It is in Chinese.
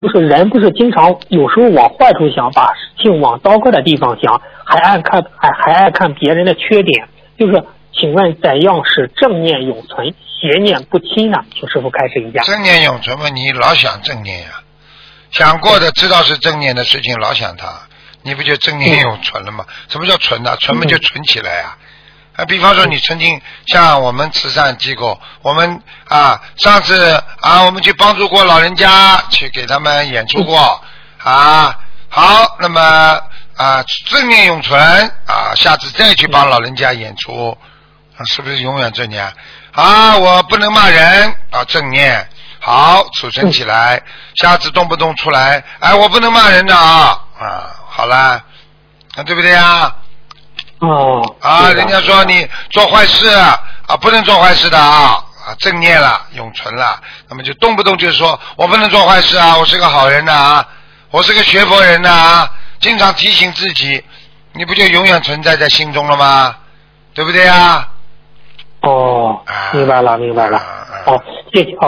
就是人不是经常有时候往坏处想，把事情往糟糕的地方想，还爱看别人的缺点。就是请问怎样使正念永存，邪念不侵呢？请师傅开示一下。 正念永存嘛，你老想正念呀，想过的知道是正念的事情，老想它，你不就正念永存了吗？什么叫存呢？存嘛就存起来呀。比方说你曾经像我们慈善机构，我们上次我们去帮助过老人家，去给他们演出过好，那么正念永存下次再去帮老人家演出，是不是永远正念我不能骂人正念好储存起来，下次动不动出来我不能骂人的好了对不对人家说你做坏事不能做坏事的正念了永存了，那么就动不动就说我不能做坏事我是个好人我是个学佛人经常提醒自己，你不就永远存在在心中了吗？对不对明白了。谢谢